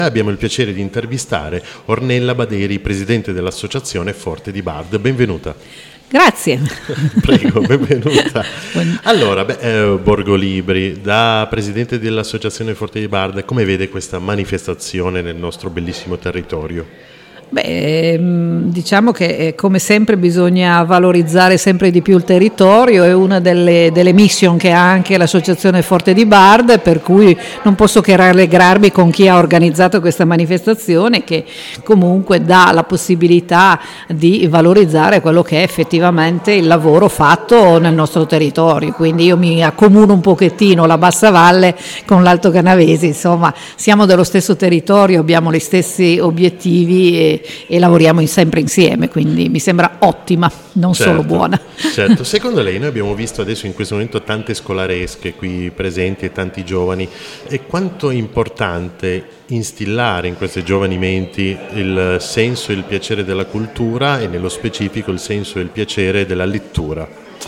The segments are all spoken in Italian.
Abbiamo il piacere di intervistare Ornella Baderi, presidente dell'associazione Forte di Bard. Benvenuta. Grazie. Prego, benvenuta. Allora, Borgo Libri, da presidente dell'associazione Forte di Bard, come vede questa manifestazione nel nostro bellissimo territorio? Diciamo che come sempre bisogna valorizzare sempre di più il territorio, è una delle mission che ha anche l'associazione Forte di Bard, per cui non posso che rallegrarmi con chi ha organizzato questa manifestazione, che comunque dà la possibilità di valorizzare quello che è effettivamente il lavoro fatto nel nostro territorio. Quindi io mi accomuno un pochettino la Bassa Valle con l'Alto Canavese, insomma siamo dello stesso territorio, abbiamo gli stessi obiettivi e lavoriamo sempre insieme, quindi mi sembra ottima, non solo buona. Certo, secondo lei, noi abbiamo visto adesso in questo momento tante scolaresche qui presenti e tanti giovani, e quanto è importante instillare in queste giovani menti il senso e il piacere della cultura e nello specifico il senso e il piacere della lettura?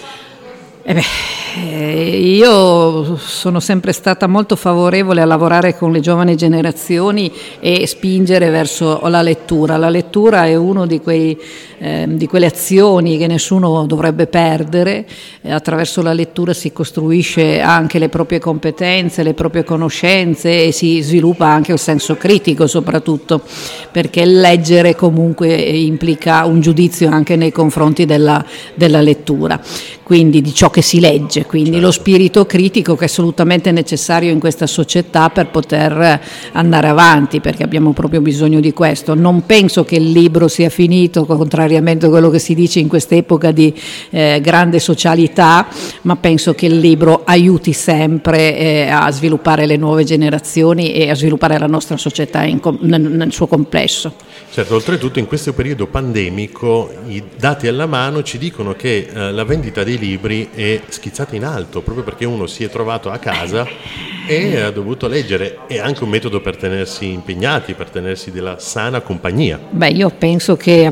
Io sono sempre stata molto favorevole a lavorare con le giovani generazioni e spingere verso la lettura. La lettura è uno di quelle azioni che nessuno dovrebbe perdere. Attraverso la lettura si costruisce anche le proprie competenze, le proprie conoscenze, e si sviluppa anche il senso critico, soprattutto perché leggere comunque implica un giudizio anche nei confronti della lettura, quindi di ciò che si legge, quindi certo. Lo spirito critico che è assolutamente necessario in questa società per poter andare avanti, perché abbiamo proprio bisogno di questo. Non penso che il libro sia finito, contrariamente a quello che si dice in quest'epoca di grande socialità, ma penso che il libro aiuti sempre a sviluppare le nuove generazioni e a sviluppare la nostra società nel suo complesso. Certo, oltretutto in questo periodo pandemico i dati alla mano ci dicono che la vendita dei libri è schizzata in alto, proprio perché uno si è trovato a casa e ha dovuto leggere. È anche un metodo per tenersi impegnati, per tenersi della sana compagnia. Io penso che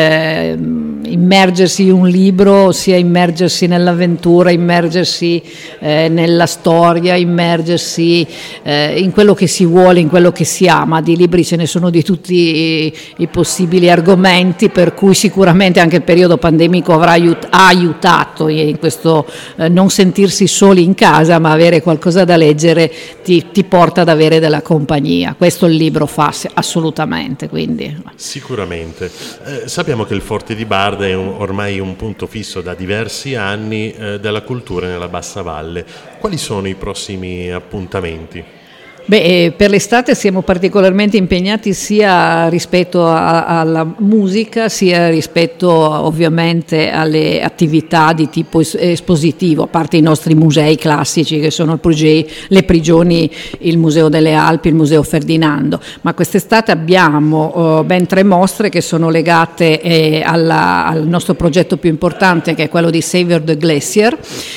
immergersi in un libro sia immergersi nell'avventura, immergersi nella storia, immergersi in quello che si vuole, in quello che si ama. Di libri ce ne sono di tutti i possibili argomenti, per cui sicuramente anche il periodo pandemico ha aiutato in questo non sentirsi soli in casa, ma avere qualcosa da leggere ti porta ad avere della compagnia. Questo il libro fa assolutamente, quindi. Sicuramente. Sappiamo che il Forte di Bard è ormai un punto fisso da diversi anni della cultura nella Bassa Valle. Quali sono i prossimi appuntamenti? Per l'estate siamo particolarmente impegnati sia rispetto alla musica, sia rispetto ovviamente alle attività di tipo espositivo, a parte i nostri musei classici che sono le prigioni, il Museo delle Alpi, il Museo Ferdinando, ma quest'estate abbiamo ben 3 mostre che sono legate al nostro progetto più importante, che è quello di Savor the Glacier,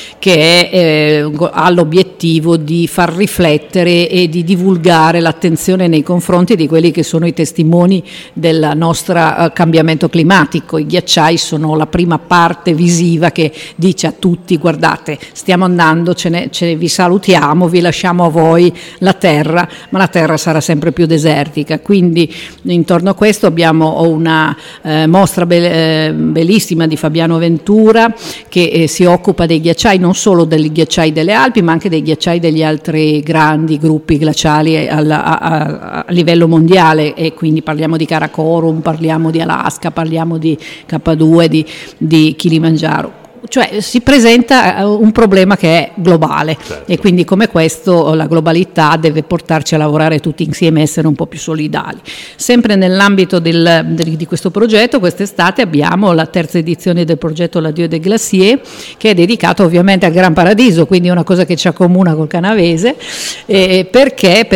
che ha l'obiettivo di far riflettere e di divulgare l'attenzione nei confronti di quelli che sono i testimoni del nostro cambiamento climatico. I ghiacciai sono la prima parte visiva che dice a tutti: guardate, stiamo andando, vi salutiamo, vi lasciamo a voi la terra, ma la terra sarà sempre più desertica. Quindi intorno a questo abbiamo una mostra bellissima di Fabiano Ventura, che si occupa dei ghiacciai, non solo dei ghiacciai delle Alpi, ma anche dei ghiacciai degli altri grandi gruppi glaciali a livello mondiale, e quindi parliamo di Karakorum, parliamo di Alaska, parliamo di K2, di Kilimangiaro. Cioè si presenta un problema che è globale, certo. E quindi come questo la globalità deve portarci a lavorare tutti insieme, essere un po' più solidali. Sempre nell'ambito di questo progetto, quest'estate abbiamo la 3ª edizione del progetto L'Adieu des Glaciers, che è dedicato ovviamente al Gran Paradiso, quindi è una cosa che ci accomuna col Canavese. Perché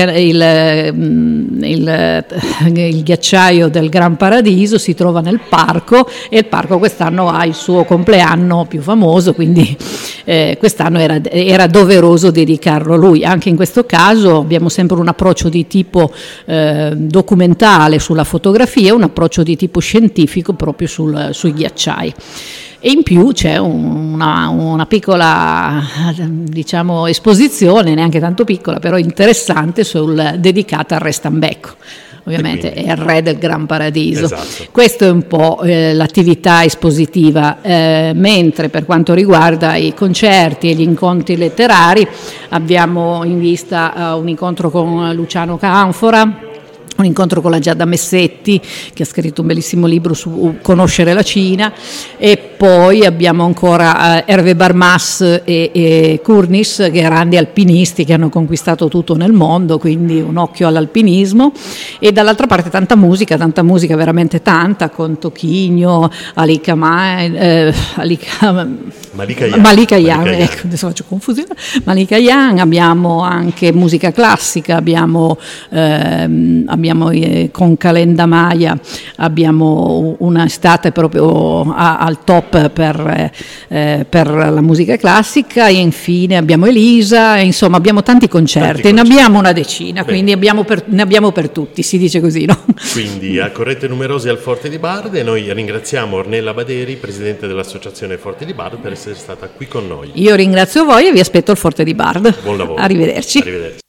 il ghiacciaio del Gran Paradiso si trova nel parco, e il parco quest'anno ha il suo compleanno più famoso, quindi quest'anno era doveroso dedicarlo a lui. Anche in questo caso abbiamo sempre un approccio di tipo documentale sulla fotografia, un approccio di tipo scientifico proprio sui ghiacciai. E in più c'è una piccola, diciamo, esposizione, neanche tanto piccola, però interessante, dedicata al Re Stambecco. Ovviamente è il re del Gran Paradiso. Esatto. Questa è un po' l'attività espositiva, mentre per quanto riguarda i concerti e gli incontri letterari abbiamo in vista un incontro con Luciano Canfora, un incontro con la Giada Messetti, che ha scritto un bellissimo libro su conoscere la Cina, e poi abbiamo ancora Hervé Barmas e Kurnis, grandi alpinisti che hanno conquistato tutto nel mondo, quindi un occhio all'alpinismo. E dall'altra parte tanta musica, veramente tanta, con Tochigno, Malika Yan, ecco, adesso faccio confusione, Malika Yan. Abbiamo anche musica classica, abbiamo con Calenda Maya, abbiamo un'estate proprio al top per la musica classica, e infine abbiamo Elisa, insomma abbiamo tanti concerti. Ne abbiamo una decina. Bene. Quindi ne abbiamo per tutti, si dice così, no? Quindi accorrete numerosi al Forte di Bard, e noi ringraziamo Ornella Baderi, presidente dell'associazione Forte di Bard, per essere stata qui con noi. Io ringrazio voi e vi aspetto al Forte di Bard. Buon lavoro. Arrivederci.